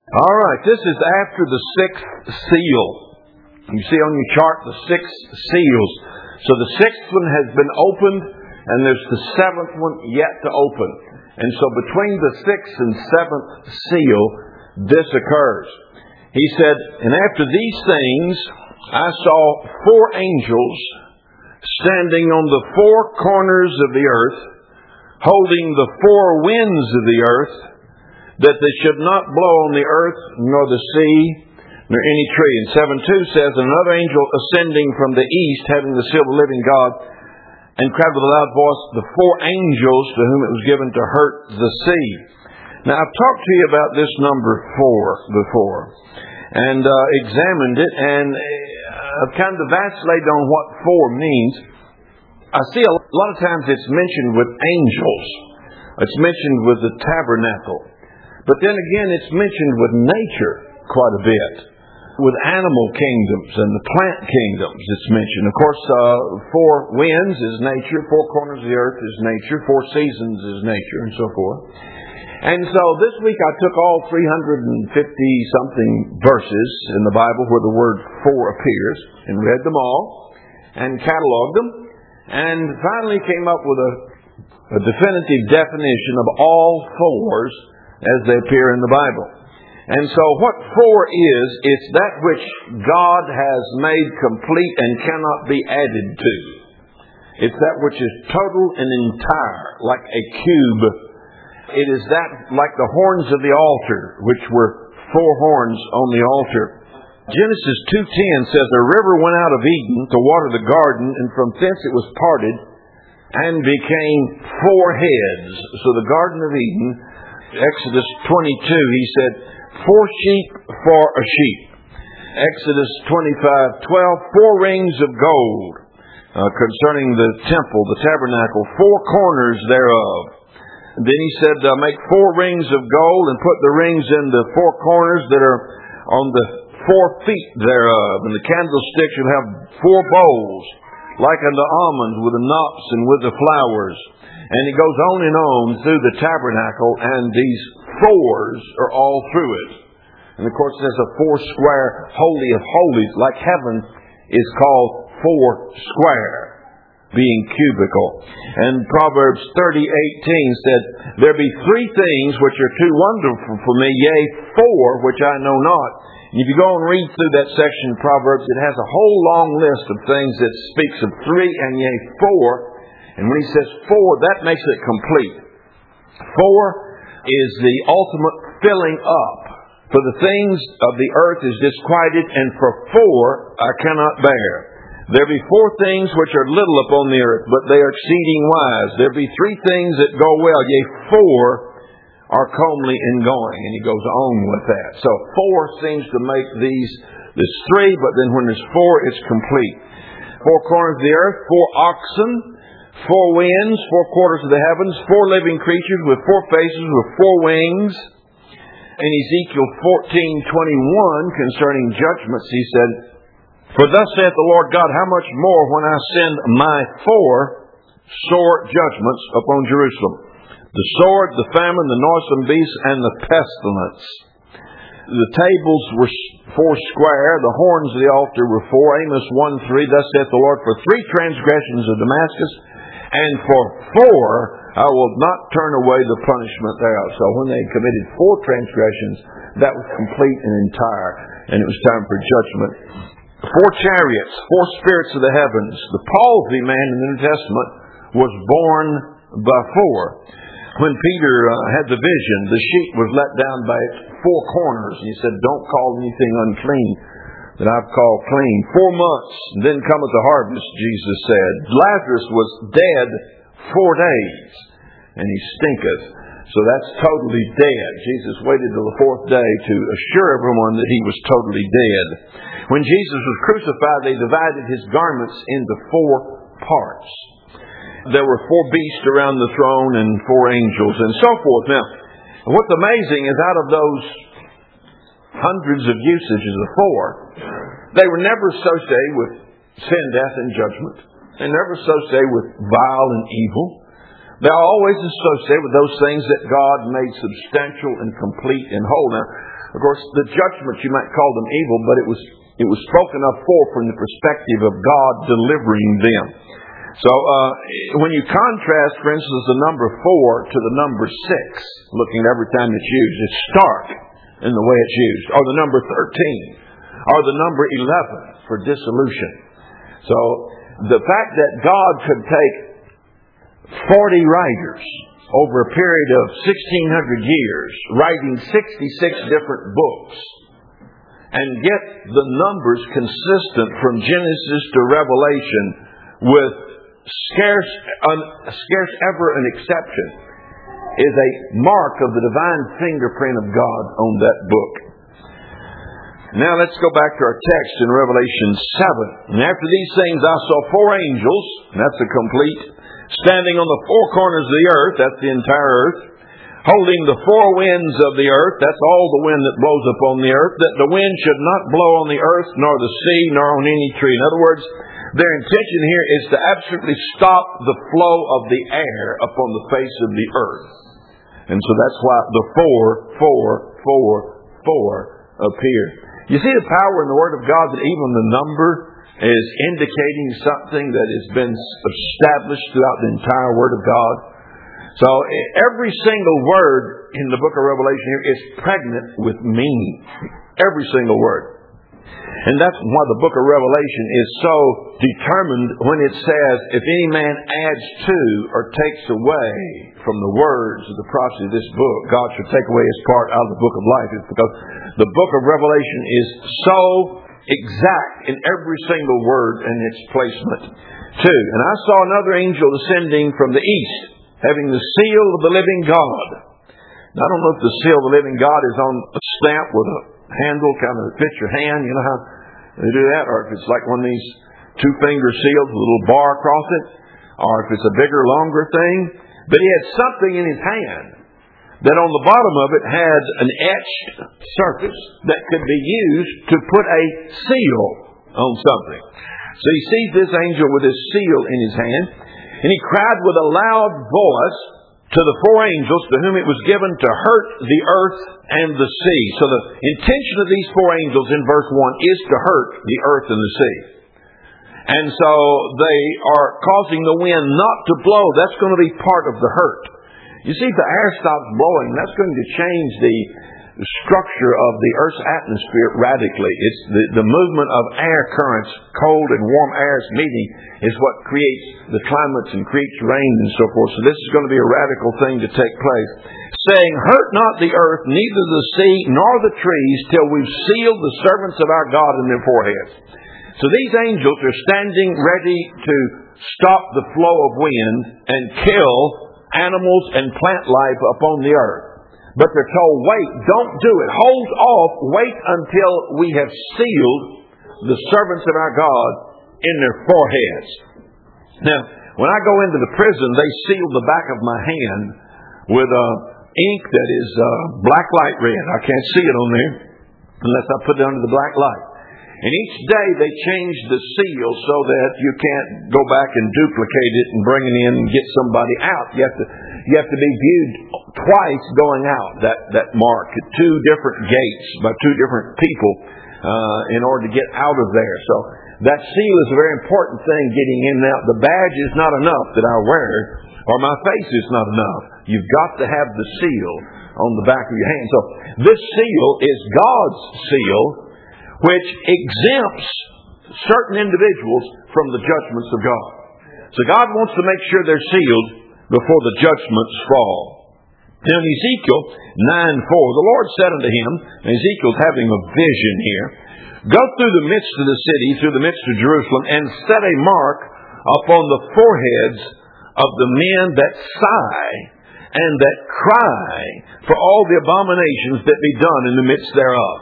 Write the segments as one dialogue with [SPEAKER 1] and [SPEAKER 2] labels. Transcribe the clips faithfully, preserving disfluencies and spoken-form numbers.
[SPEAKER 1] All right, this is after the sixth seal. You see on your chart the six seals. So the sixth one has been opened, and there's the seventh one yet to open. And so between the sixth and seventh seal, this occurs. He said, "And after these things, I saw four angels standing on the four corners of the earth, holding the four winds of the earth, that they should not blow on the earth, nor the sea, nor any tree." And seven two says, "And another angel ascending from the east, having the seal of the living God, and cried with a loud voice, the four angels to whom it was given to hurt the sea." Now, I've talked to you about this number four before, and uh, examined it, and I've kind of vacillated on what four means. I see a lot of times it's mentioned with angels. It's mentioned with the tabernacle. But then again, it's mentioned with nature quite a bit. With animal kingdoms and the plant kingdoms, it's mentioned. Of course, uh, four winds is nature, four corners of the earth is nature, four seasons is nature, and so forth. And so this week I took all three hundred fifty something verses in the Bible where the word four appears, and read them all, and cataloged them, and finally came up with a, a definitive definition of all fours as they appear in the Bible. And so what four is, it's that which God has made complete and cannot be added to. It's that which is total and entire, like a cube. It is that like the horns of the altar, which were four horns on the altar. Genesis two ten says, "A river went out of Eden to water the garden, and from thence it was parted and became four heads." So the Garden of Eden, Exodus twenty-two, he said, "Four sheep for a sheep." Exodus twenty-five twelve, "Four rings of gold," uh, concerning the temple, the tabernacle, "four corners thereof." And then he said, uh, "Make four rings of gold, and put the rings in the four corners that are on the four feet thereof. And the candlestick should have four bowls, like unto almonds, with the knops and with the flowers." And he goes on and on through the tabernacle, and these fours are all through it. And of course there's a four square holy of holies, like heaven is called four square, being cubical. And Proverbs thirty eighteen said, "There be three things which are too wonderful for me, yea, four which I know not." And if you go and read through that section of Proverbs, it has a whole long list of things that speaks of three and yea, four. And when he says four, that makes it complete. Four is the ultimate filling up. For the things of the earth is disquieted, and for four I cannot bear. There be four things which are little upon the earth, but they are exceeding wise. There be three things that go well, yea, four are comely in going. And he goes on with that. So four seems to make these, this three, but then when there's four, it's complete. Four corners of the earth, four oxen, four winds, four quarters of the heavens, four living creatures with four faces, with four wings. In Ezekiel fourteen twenty-one, concerning judgments, he said, "For thus saith the Lord God, how much more when I send my four sore judgments upon Jerusalem? The sword, the famine, the noisome beast, and the pestilence." The tables were four square, the horns of the altar were four. Amos one three, "Thus saith the Lord, for three transgressions of Damascus, and for four I will not turn away the punishment thereof." So when they committed four transgressions, that was complete and entire, and it was time for judgment. Four chariots, four spirits of the heavens. The palsy man in the New Testament was born by four. When Peter uh, had the vision, the sheet was let down by its four corners. And he said, "Don't call anything unclean that I've called clean." Four months, and then cometh the harvest, Jesus said. Lazarus was dead four days, and he stinketh. So that's totally dead. Jesus waited till the fourth day to assure everyone that he was totally dead. When Jesus was crucified, they divided his garments into four parts. There were four beasts around the throne and four angels and so forth. Now, what's amazing is out of those hundreds of usages of four, they were never associated with sin, death, and judgment. They never associated with vile and evil. They're always associated with those things that God made substantial and complete and whole. Now, Of course, the judgment, you might call them evil, but it was it was spoken of for from the perspective of God delivering them. So uh, when you contrast, for instance, the number four to the number six, looking at every time it's used, it's stark in the way it's used. Or the number thirteen, or the number eleven for dissolution. So the fact that God could take forty writers over a period of sixteen hundred years, writing sixty-six different books, and get the numbers consistent from Genesis to Revelation with scarce, un, scarce ever an exception, is a mark of the divine fingerprint of God on that book. Now let's go back to our text in Revelation seven. And after these things I saw four angels, and that's a complete, standing on the four corners of the earth, that's the entire earth, holding the four winds of the earth, that's all the wind that blows upon the earth, that the wind should not blow on the earth, nor the sea, nor on any tree. In other words, their intention here is to absolutely stop the flow of the air upon the face of the earth. And so that's why the four, four, four, four appear. You see the power in the Word of God that even the number is indicating something that has been established throughout the entire Word of God. So every single word in the book of Revelation here is pregnant with meaning. Every single word. And that's why the book of Revelation is so determined when it says, if any man adds to or takes away from the words of the prophecy of this book, God should take away his part out of the book of life. It's because the book of Revelation is so exact in every single word and its placement too. And I saw another angel ascending from the east, having the seal of the living God. Now, I don't know if the seal of the living God is on a stamp with a handle, kind of fits your hand. You know how they do that? Or if it's like one of these two-finger seals with a little bar across it. Or if it's a bigger, longer thing. But he had something in his hand that on the bottom of it has an etched surface that could be used to put a seal on something. So he sees this angel with his seal in his hand, and he cried with a loud voice to the four angels to whom it was given to hurt the earth and the sea. So the intention of these four angels in verse one is to hurt the earth and the sea. And so they are causing the wind not to blow. That's going to be part of the hurt. You see, if the air stops blowing, that's going to change the structure of the Earth's atmosphere radically. It's the, the movement of air currents, cold and warm airs meeting, is what creates the climates and creates rain and so forth. So this is going to be a radical thing to take place. Saying, hurt not the earth, neither the sea, nor the trees, till we've sealed the servants of our God in their foreheads. So these angels are standing ready to stop the flow of wind and kill animals and plant life upon the earth. But they're told, wait, don't do it. Hold off. Wait until we have sealed the servants of our God in their foreheads. Now, when I go into the prison, they seal the back of my hand with uh, ink that is uh, black light red. I can't see it on there unless I put it under the black light. And each day they change the seal so that you can't go back and duplicate it and bring it in and get somebody out. You have to, you have to be viewed twice going out, that, that mark, at two different gates by two different people uh, in order to get out of there. So that seal is a very important thing getting in and out. The badge is not enough that I wear, or my face is not enough. You've got to have the seal on the back of your hand. So this seal is God's seal, which exempts certain individuals from the judgments of God. So God wants to make sure they're sealed before the judgments fall. Now in Ezekiel nine four, the Lord said unto him, and Ezekiel's having a vision here, go through the midst of the city, through the midst of Jerusalem, and set a mark upon the foreheads of the men that sigh and that cry for all the abominations that be done in the midst thereof.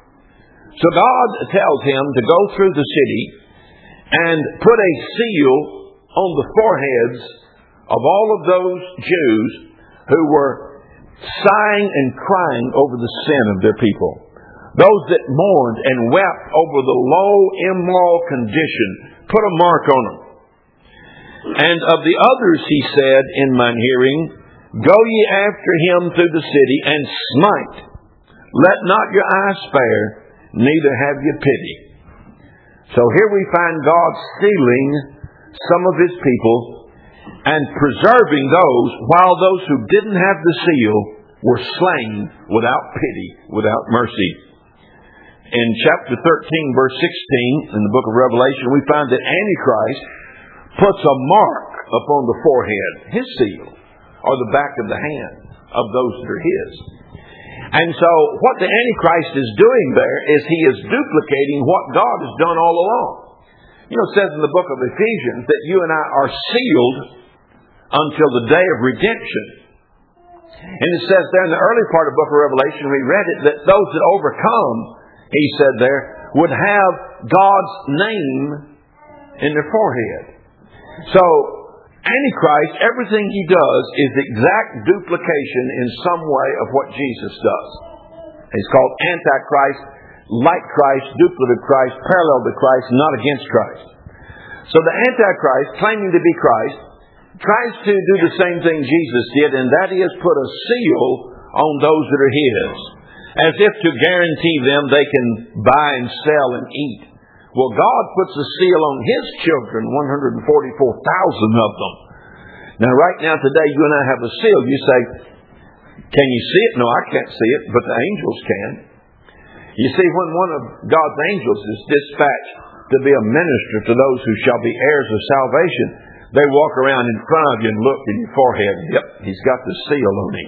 [SPEAKER 1] So God tells him to go through the city and put a seal on the foreheads of all of those Jews who were sighing and crying over the sin of their people. Those that mourned and wept over the low, immoral condition, put a mark on them. And of the others, he said in mine hearing, go ye after him through the city and smite, Let not your eye spare, neither have you pity. So here we find God sealing some of His people and preserving those, while those who didn't have the seal were slain without pity, without mercy. In chapter thirteen, verse sixteen, in the book of Revelation, we find that Antichrist puts a mark upon the forehead, his seal, or the back of the hand of those that are his. And so what the Antichrist is doing there is he is duplicating what God has done all along. You know, it says in the book of Ephesians that you and I are sealed until the day of redemption. And it says there in the early part of the book of Revelation, we read it, that those that overcome, he said there, would have God's name in their forehead. So, Antichrist, everything he does is exact duplication in some way of what Jesus does. He's called Antichrist, like Christ, duplicate Christ, parallel to Christ, not against Christ. So the Antichrist, claiming to be Christ, tries to do the same thing Jesus did, and that is put a seal on those that are his, as if to guarantee them they can buy and sell and eat. Well, God puts a seal on His children, one hundred forty-four thousand of them. Now, right now, today, you and I have a seal. You say, can you see it? No, I can't see it, but the angels can. You see, when one of God's angels is dispatched to be a minister to those who shall be heirs of salvation, they walk around in front of you and look in your forehead. Yep, he's got the seal on him.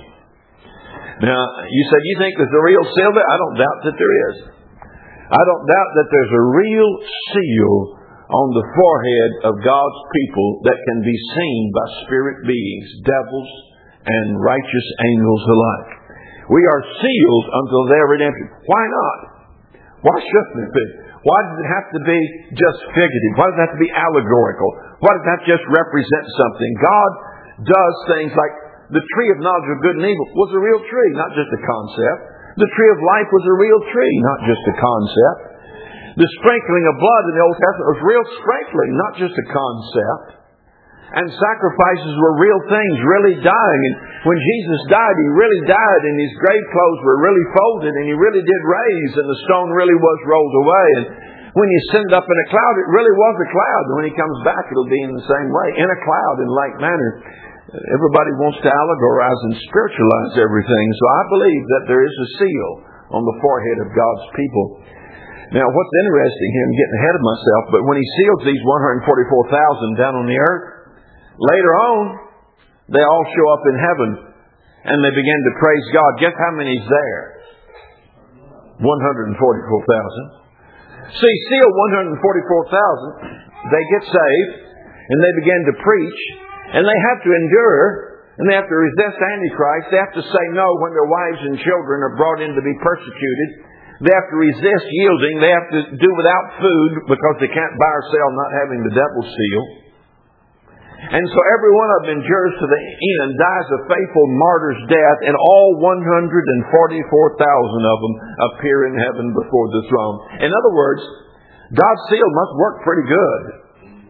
[SPEAKER 1] Now, you said, you think there's a real seal there? I don't doubt that there is. I don't doubt that there's a real seal on the forehead of God's people that can be seen by spirit beings, devils, and righteous angels alike. We are sealed until their redemption. Why not? Why shouldn't it be? Why does it have to be just figurative? Why does it have to be allegorical? Why does it have to just represent something? God does things like the tree of knowledge of good and evil was a real tree, not just a concept. The tree of life was a real tree, not just a concept. The sprinkling of blood in the Old Testament was real sprinkling, not just a concept. And sacrifices were real things, really dying. And when Jesus died, He really died, and His grave clothes were really folded, and He really did raise, and the stone really was rolled away. And when you send up in a cloud, it really was a cloud. And when He comes back, it'll be in the same way, in a cloud, in like manner. Everybody wants to allegorize and spiritualize everything. So I believe that there is a seal on the forehead of God's people. Now, what's interesting here, I'm getting ahead of myself, but when He seals these one hundred forty-four thousand down on the earth, later on, they all show up in heaven and they begin to praise God. Guess how many's there? one hundred forty-four thousand. See, seal one hundred forty-four thousand, they get saved and they begin to preach. And they have to endure, and they have to resist Antichrist. They have to say no when their wives and children are brought in to be persecuted. They have to resist yielding. They have to do without food because they can't buy or sell not having the devil's seal. And so every one of them endures to the end, dies a faithful martyr's death, and all one hundred forty-four thousand of them appear in heaven before the throne. In other words, God's seal must work pretty good.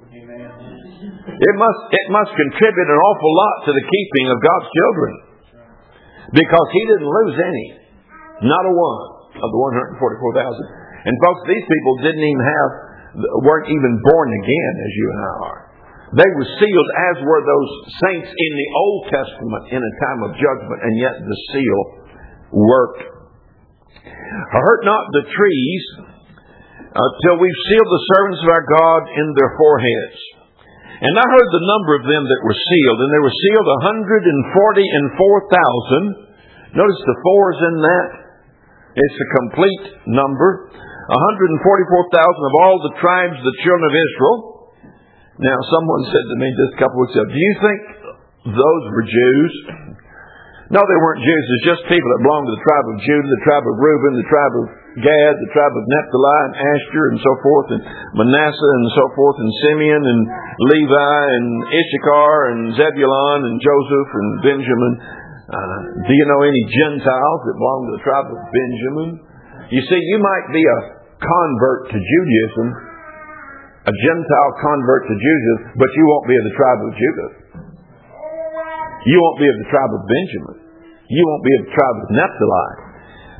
[SPEAKER 1] It must, it must contribute an awful lot to the keeping of God's children. Because He didn't lose any. Not a one of the one hundred forty-four thousand. And folks, these people didn't even have, weren't even born again as you and I are. They were sealed as were those saints in the Old Testament in a time of judgment, and yet the seal worked. Hurt not the trees until we've sealed the servants of our God in their foreheads. And I heard the number of them that were sealed, and they were sealed one hundred forty and four thousand. Notice the fours in that. It's a complete number. one hundred forty-four thousand of all the tribes of the children of Israel. Now, someone said to me just a couple weeks ago, do you think those were Jews? No, they weren't Jews. It's just people that belonged to the tribe of Judah, the tribe of Reuben, the tribe of Gad, the tribe of Naphtali and Asher and so forth, and Manasseh and so forth, and Simeon and Levi and Issachar and Zebulun and Joseph and Benjamin. Uh, do you know any Gentiles that belong to the tribe of Benjamin? You see, you might be a convert to Judaism, a Gentile convert to Judaism, but you won't be of the tribe of Judah. You won't be of the tribe of Benjamin. You won't be of the tribe of Naphtali.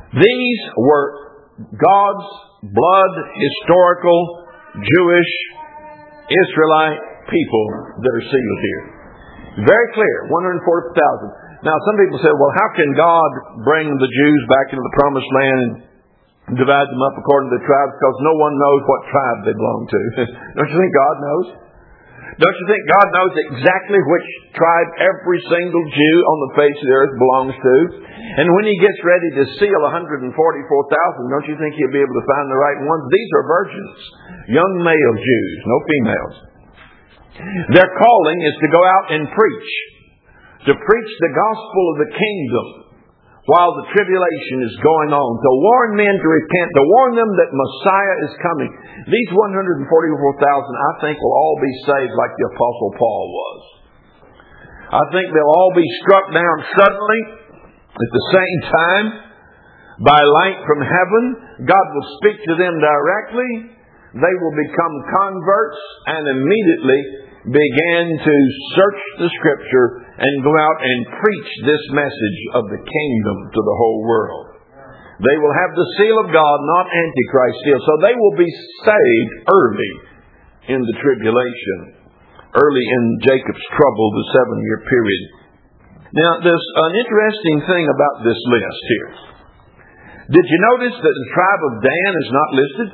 [SPEAKER 1] These were God's blood, historical, Jewish, Israelite people that are sealed here. Very clear, one hundred forty thousand. Now, some people say, well, how can God bring the Jews back into the promised land and divide them up according to the tribes? Because no one knows what tribe they belong to. Don't you think God knows? Don't you think God knows exactly which tribe every single Jew on the face of the earth belongs to? And when He gets ready to seal one hundred forty-four thousand, don't you think He'll be able to find the right ones? These are virgins, young male Jews, no females. Their calling is to go out and preach, to preach the gospel of the kingdom while the tribulation is going on, to warn men to repent, to warn them that Messiah is coming. These one hundred forty-four thousand, I think, will all be saved like the Apostle Paul was. I think they'll all be struck down suddenly at the same time by light from heaven. God will speak to them directly. They will become converts and immediately began to search the Scripture and go out and preach this message of the kingdom to the whole world. They will have the seal of God, not Antichrist seal. So they will be saved early in the tribulation, early in Jacob's trouble, the seven-year period. Now, there's an interesting thing about this list here. Did you notice that the tribe of Dan is not listed?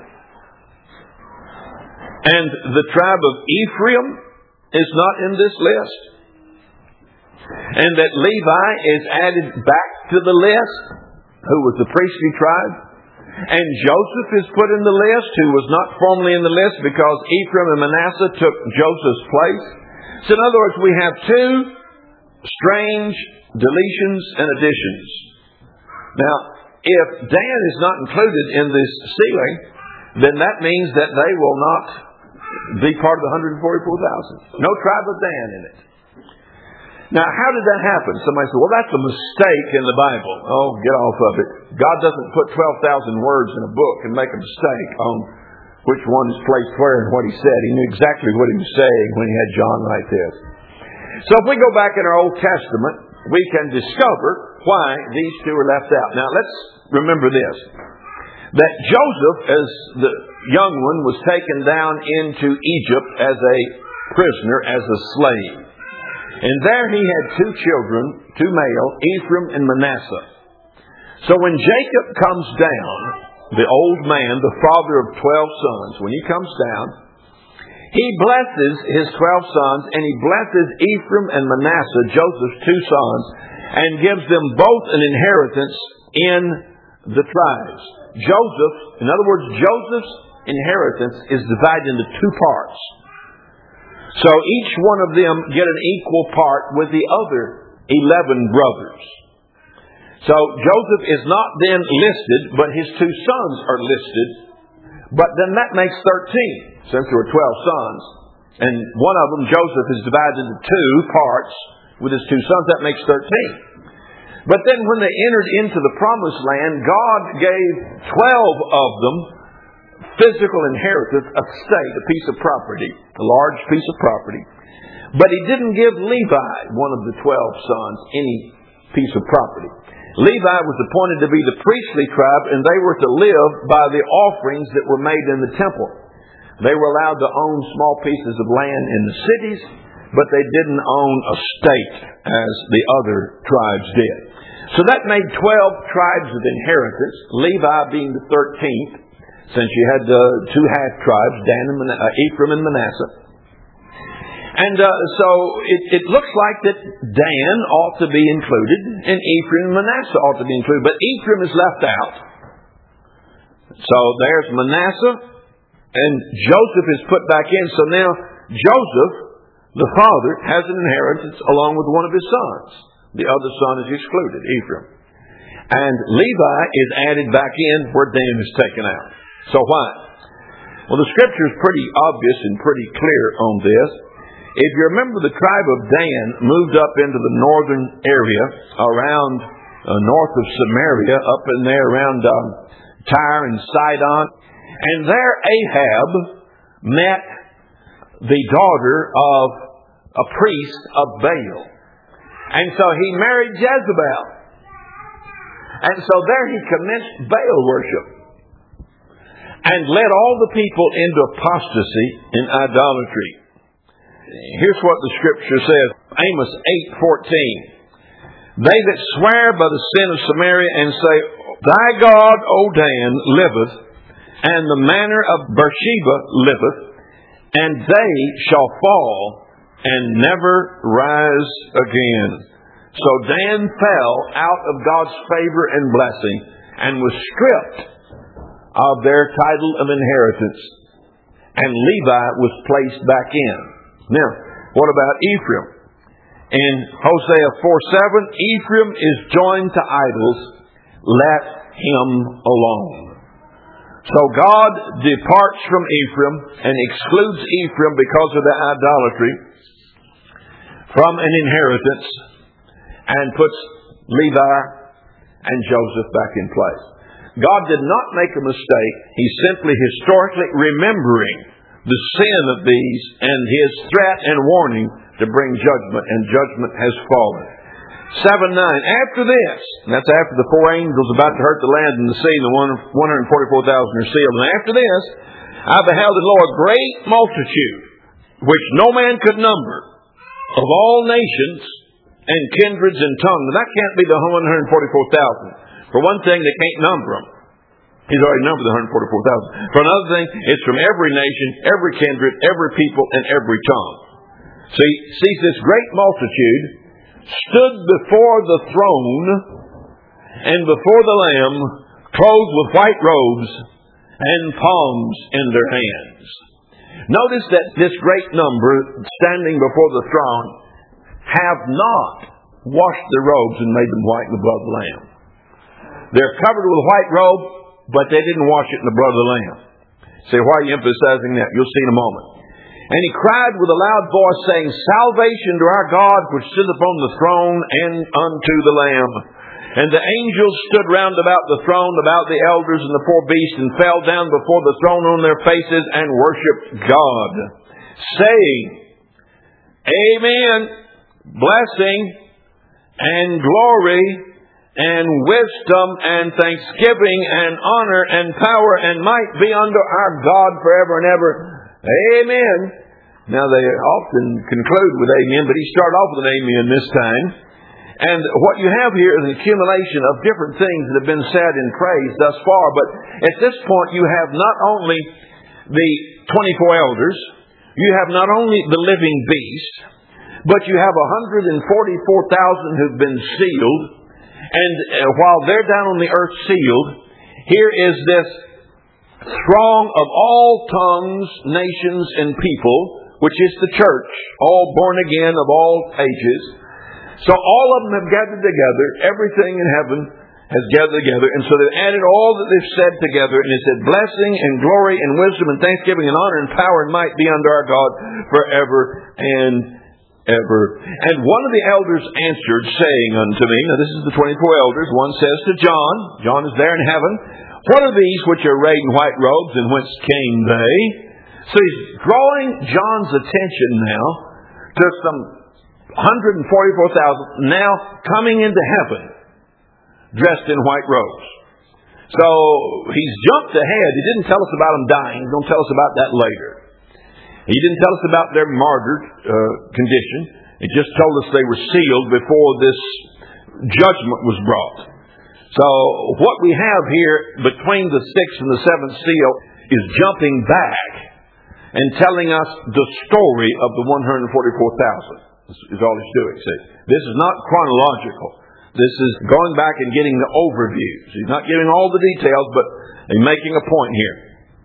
[SPEAKER 1] And the tribe of Ephraim is not in this list. And that Levi is added back to the list, who was the priestly tribe. And Joseph is put in the list, who was not formerly in the list because Ephraim and Manasseh took Joseph's place. So in other words, we have two strange deletions and additions. Now, if Dan is not included in this sealing, then that means that they will not be part of the one hundred forty-four thousand. No tribe of Dan in it. Now, how did that happen? Somebody said, well, that's a mistake in the Bible. Oh, get off of it. God doesn't put twelve thousand words in a book and make a mistake on which one is placed where and what He said. He knew exactly what He was saying when He had John write this. So if we go back in our Old Testament, we can discover why these two are left out. Now, let's remember this. That Joseph, as the young one, was taken down into Egypt as a prisoner, as a slave. And there he had two children, two male, Ephraim and Manasseh. So when Jacob comes down, the old man, the father of twelve sons, when he comes down, he blesses his twelve sons, and he blesses Ephraim and Manasseh, Joseph's two sons, and gives them both an inheritance in the tribes. Joseph, in other words, Joseph's inheritance is divided into two parts. So each one of them get an equal part with the other eleven brothers. So Joseph is not then listed, but his two sons are listed. But then that makes thirteen, since there were twelve sons. And one of them, Joseph, is divided into two parts with his two sons. That makes thirteen. But then when they entered into the promised land, God gave twelve of them physical inheritance, a state, a piece of property, a large piece of property. But He didn't give Levi, one of the twelve sons, any piece of property. Levi was appointed to be the priestly tribe, and they were to live by the offerings that were made in the temple. They were allowed to own small pieces of land in the cities, but they didn't own a state as the other tribes did. So that made twelve tribes of inheritance, Levi being the thirteenth, since you had the two half-tribes, Dan and Man- uh, Ephraim and Manasseh. And uh, so it, it looks like that Dan ought to be included, and Ephraim and Manasseh ought to be included. But Ephraim is left out. So there's Manasseh, and Joseph is put back in. So now Joseph, the father, has an inheritance along with one of his sons. The other son is excluded, Ephraim. And Levi is added back in where Dan is taken out. So why? Well, the Scripture is pretty obvious and pretty clear on this. If you remember, the tribe of Dan moved up into the northern area around uh, north of Samaria, up in there around um, Tyre and Sidon. And there Ahab met the daughter of a priest of Baal. And so he married Jezebel. And so there he commenced Baal worship and led all the people into apostasy and idolatry. Here's what the scripture says, Amos eight fourteen. They that swear by the sin of Samaria and say, Thy God, O Dan, liveth, and the manner of Beersheba liveth, and they shall fall and never rise again. So Dan fell out of God's favor and blessing and was stripped of their title of inheritance. And Levi was placed back in. Now, what about Ephraim? In Hosea four seven, Ephraim is joined to idols. Let him alone. So God departs from Ephraim and excludes Ephraim because of the idolatry from an inheritance and puts Levi and Joseph back in place. God did not make a mistake. He's simply historically remembering the sin of these and his threat and warning to bring judgment, and judgment has fallen. seven nine. After this, and that's after the four angels about to hurt the land and the sea, and the one hundred forty-four thousand are sealed. And after this, I beheld and lo, a great multitude, which no man could number, of all nations and kindreds and tongues. Now, that can't be the one hundred forty-four thousand. For one thing, they can't number them. He's already numbered the one hundred forty-four thousand. For another thing, it's from every nation, every kindred, every people, and every tongue. So he sees this great multitude stood before the throne and before the Lamb, clothed with white robes and palms in their hands. Notice that this great number standing before the throne have not washed their robes and made them white in the blood of the Lamb. They're covered with a white robe, but they didn't wash it in the blood of the Lamb. Say, why are you emphasizing that? You'll see in a moment. And he cried with a loud voice, saying, Salvation to our God, which sits upon the throne, and unto the Lamb. And the angels stood round about the throne, about the elders and the four beasts, and fell down before the throne on their faces, and worshipped God, saying, Amen, blessing, and glory, and wisdom, and thanksgiving, and honor, and power, and might be unto our God forever and ever. Amen. Now they often conclude with amen, but he started off with an amen this time. And what you have here is an accumulation of different things that have been said in praise thus far. But at this point you have not only the twenty-four elders, you have not only the living beast, but you have one hundred forty-four thousand who've been sealed. And while they're down on the earth sealed, here is this throng of all tongues, nations, and people, which is the church, all born again of all ages. So all of them have gathered together. Everything in heaven has gathered together. And so they've added all that they've said together. And it said, blessing and glory and wisdom and thanksgiving and honor and power and might be unto our God forever and ever. And one of the elders answered, saying unto me, now this is the twenty-four elders. One says to John, John is there in heaven, what are these which are arrayed in white robes, and whence came they? So he's drawing John's attention now to some one hundred forty-four thousand now coming into heaven, dressed in white robes. So he's jumped ahead. He didn't tell us about them dying. He's going to tell us about that later. He didn't tell us about their martyred uh, condition. He just told us they were sealed before this judgment was brought. So what we have here between the sixth and the seventh seal is jumping back and telling us the story of the one hundred forty-four thousand. Is all he's doing. See, this is not chronological. This is going back and getting the overviews. He's not giving all the details, but he's making a point here.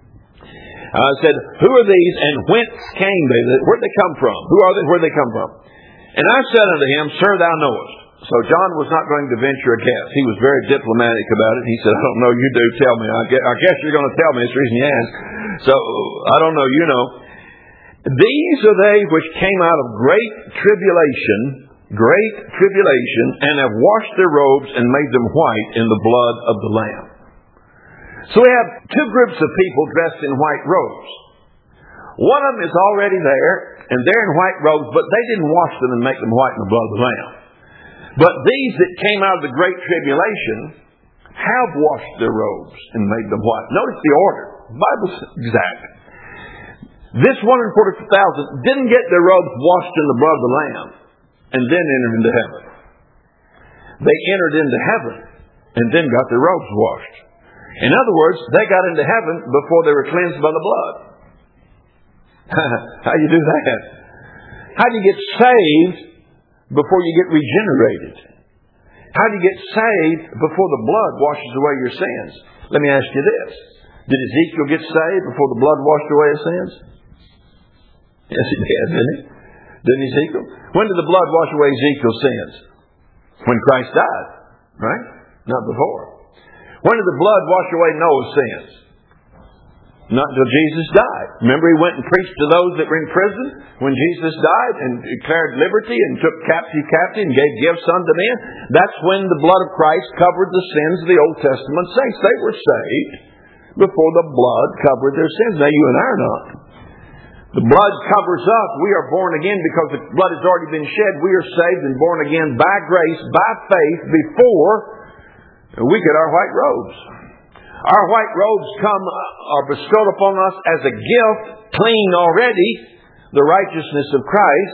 [SPEAKER 1] I uh, said, who are these and whence came they? Where'd they come from? Who are they? Where'd they come from? And I said unto him, Sir, thou knowest. So John was not going to venture a guess. He was very diplomatic about it. He said, I don't know, you do, tell me. I guess, I guess you're going to tell me. It's the reason he asked. So, I don't know, you know. These are they which came out of great tribulation, great tribulation, and have washed their robes and made them white in the blood of the Lamb. So we have two groups of people dressed in white robes. One of them is already there, and they're in white robes, but they didn't wash them and make them white in the blood of the Lamb. But these that came out of the great tribulation, have washed their robes and made them white. Notice the order. The Bible's exact. This one hundred forty-four thousand didn't get their robes washed in the blood of the Lamb and then entered into heaven. They entered into heaven and then got their robes washed. In other words, they got into heaven before they were cleansed by the blood. How do you do that? How do you get saved before you get regenerated? How do you get saved before the blood washes away your sins? Let me ask you this. Did Ezekiel get saved before the blood washed away his sins? Yes, he did, didn't he? Didn't Ezekiel? When did the blood wash away Ezekiel's sins? When Christ died, right? Not before. When did the blood wash away Noah's sins? Not until Jesus died. Remember, he went and preached to those that were in prison when Jesus died and declared liberty and took captive captive and gave gifts unto men. That's when the blood of Christ covered the sins of the Old Testament saints. They were saved before the blood covered their sins. Now you and I are not. The blood covers us. We are born again because the blood has already been shed. We are saved and born again by grace, by faith, before we get our white robes. Our white robes come are bestowed upon us as a gift, clean already, the righteousness of Christ,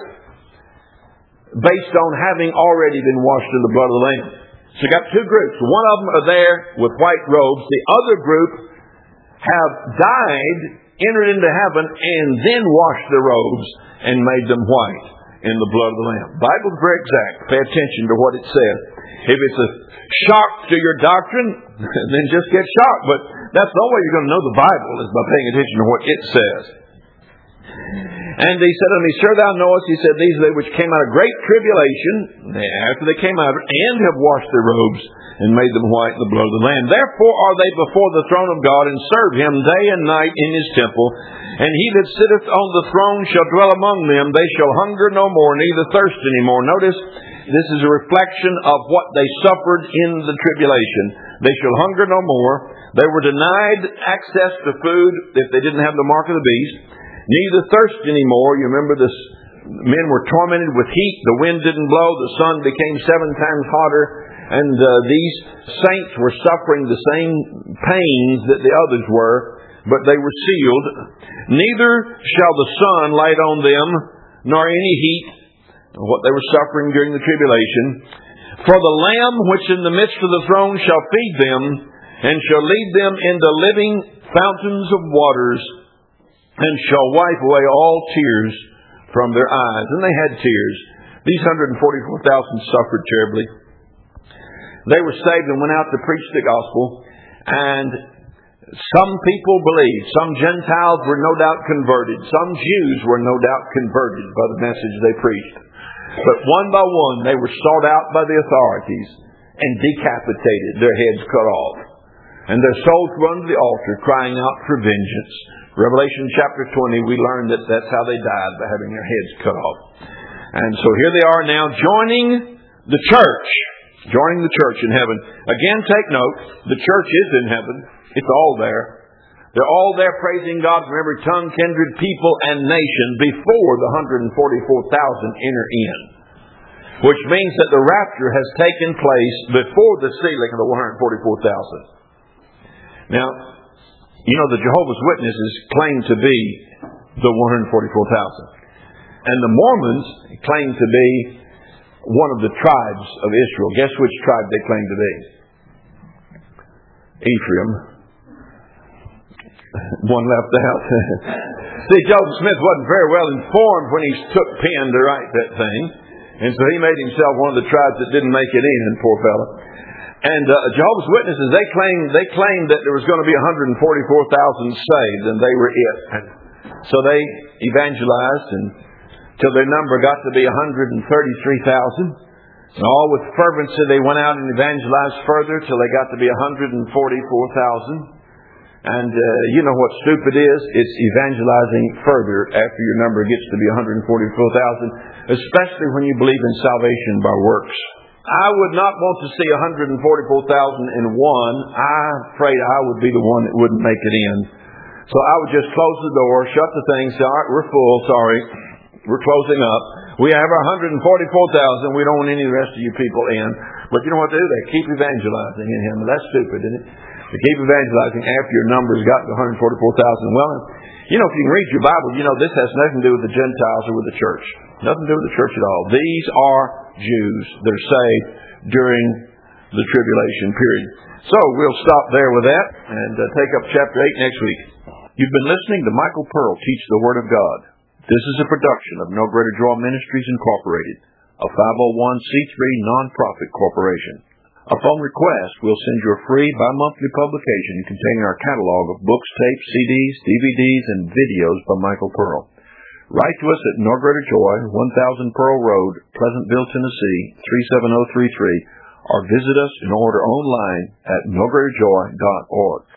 [SPEAKER 1] based on having already been washed in the blood of the Lamb. So you got two groups. One of them are there with white robes. The other group have died, entered into heaven, and then washed their robes and made them white in the blood of the Lamb. The Bible is very exact. Pay attention to what it says. If it's a shock to your doctrine, then just get shocked. But that's the only way you're going to know the Bible is by paying attention to what it says. And he said unto me, Sir, thou knowest, he said, these are they which came out of great tribulation, after they came out of it, and have washed their robes and made them white in the blood of the Lamb. Therefore are they before the throne of God, and serve him day and night in his temple. And he that sitteth on the throne shall dwell among them. They shall hunger no more, neither thirst any more. Notice, this is a reflection of what they suffered in the tribulation. They shall hunger no more. They were denied access to food if they didn't have the mark of the beast. Neither thirst anymore. You remember this, men were tormented with heat. The wind didn't blow. The sun became seven times hotter. And uh, these saints were suffering the same pains that the others were, but they were sealed. Neither shall the sun light on them, nor any heat, what they were suffering during the tribulation. For the Lamb which in the midst of the throne shall feed them, and shall lead them into living fountains of waters, and shall wipe away all tears from their eyes. And they had tears. These one hundred forty-four thousand suffered terribly. They were saved and went out to preach the gospel. And some people believed. Some Gentiles were no doubt converted. Some Jews were no doubt converted by the message they preached. But one by one, they were sought out by the authorities and decapitated, their heads cut off. And their souls run to the altar, crying out for vengeance. Revelation chapter twenty, we learn that that's how they died, by having their heads cut off. And so here they are now joining the church. Joining the church in heaven. Again, take note, the church is in heaven. It's all there. They're all there praising God from every tongue, kindred, people, and nation before the one hundred forty-four thousand enter in. Which means that the rapture has taken place before the sealing of the one hundred forty-four thousand. Now, you know, the Jehovah's Witnesses claim to be the one hundred forty-four thousand. And the Mormons claim to be one of the tribes of Israel. Guess which tribe they claim to be? Ephraim. One left out. See, Joseph Smith wasn't very well informed when he took pen to write that thing. And so he made himself one of the tribes that didn't make it in, poor fellow. And uh, Jehovah's Witnesses, they claim they claimed that there was going to be one hundred forty-four thousand saved, and they were it. And so they evangelized until their number got to be one hundred thirty-three thousand. And all with fervency, they went out and evangelized further till they got to be one hundred forty-four thousand. And uh, you know what stupid is? It's evangelizing further after your number gets to be one hundred forty-four thousand, especially when you believe in salvation by works. I would not want to see one hundred forty-four thousand in one. I'm afraid I would be the one that wouldn't make it in. So I would just close the door, shut the thing, say, all right, we're full, sorry. We're closing up. We have our one hundred forty-four thousand. We don't want any of the rest of you people in. But you know what they do? They keep evangelizing in him. That's stupid, isn't it? They keep evangelizing after your numbers got to one hundred forty-four thousand. Well, you know, if you can read your Bible, you know this has nothing to do with the Gentiles or with the church. Nothing to do with the church at all. These are Jews that are saved during the tribulation period. So we'll stop there with that and uh, take up chapter eight next week. You've been listening to Michael Pearl teach the Word of God. This is a production of No Greater Joy Ministries Incorporated, a five oh one c three nonprofit corporation. Upon request, we'll send you a free bi-monthly publication containing our catalog of books, tapes, C Ds, D V Ds, and videos by Michael Pearl. Write to us at No Greater Joy, one thousand Pearl Road, Pleasantville, Tennessee, three seven zero three three, or visit us in order online at no greater joy dot org.